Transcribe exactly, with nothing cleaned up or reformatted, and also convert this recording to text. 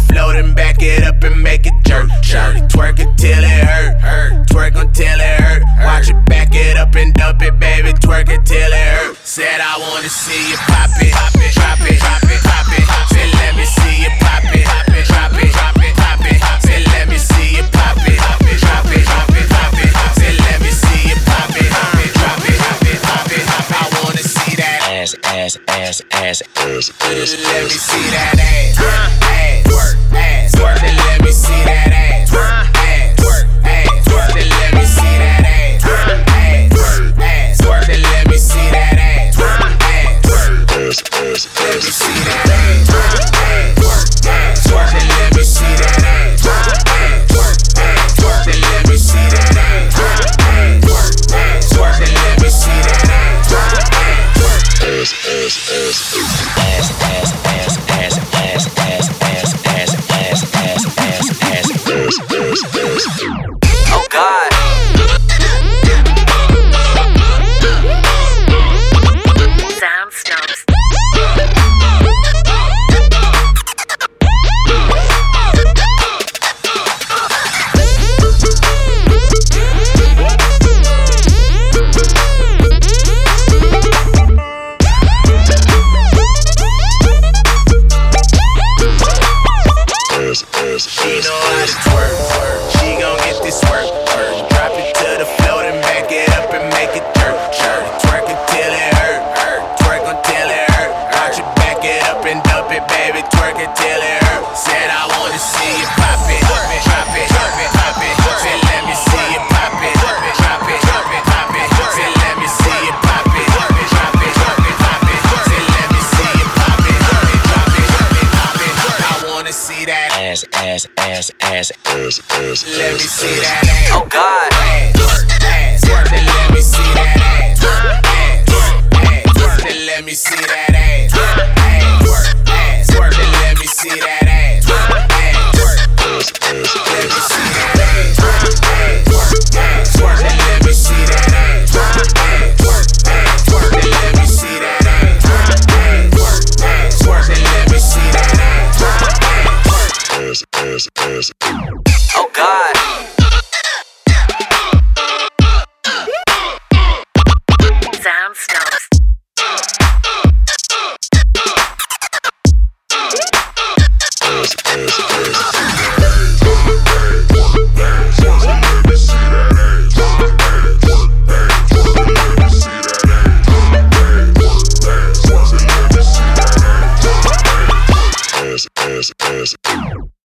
floor, then back it up and make it jerk. Jerk. Twerk it till it hurt. Hurt. Twerk until it hurt. Watch it, back it up and dump it, baby. Twerk it till it hurt. Said I wanna see you pop it, pop it, drop it, drop it, pop it. Said let me see you pop it, pop it, drop it, drop it, pop it. Said let me see you pop it, pop it, drop it, drop it, pop it. Said let me see you pop it, pop it, drop it, drop it, pop it. I wanna see that ass, ass, ass, ass, ass, ass. Let me see that ass, ass, twerk, ass, twerk. Then let me see that ass, ass, twerk, ass, twerk. Then let me see that ass, ass, twerk, ass, twerk. Then let me see that ass, ass, twerk, ass, ass. Let me see that ass, ass, twerk, ass, twerk. Then let me see that ass, ass, twerk, ass, twerk. Then let me see that ass, ass, twerk, ass, twerk. Then let me see that ass, ass, twerk. Ass, ass, ass, ass, ass, ass, ass, ass, ass, ass, ass, ass, ass, ass, ass, ass, ass. Oh God. Sound stops. She know how to twerk, twerk. She gon' get this work, work. Drop it to the floor, then back it up and make it jerk, jerk. Twerk until it hurt, hurt. Twerk until it hurt. Watch it, back it up and dump it, baby. Twerk until it hurt. Said I wanna see you pop it, drop it, drop it, pop it. Said let me see you pop it, drop it, drop it, pop it. Said let me see you pop it, drop it, drop it, pop it. Said let me see you pop it, drop it, drop it, pop it. I wanna see that ass, ass, ass, ass, ass, ass. Let me see that ass. Oh God. Ass, twerk, then let me see that ass. Ass, twerk, ass, twerk, then let me see that ass. Ass, twerk, ass, twerk, then let me see that ass.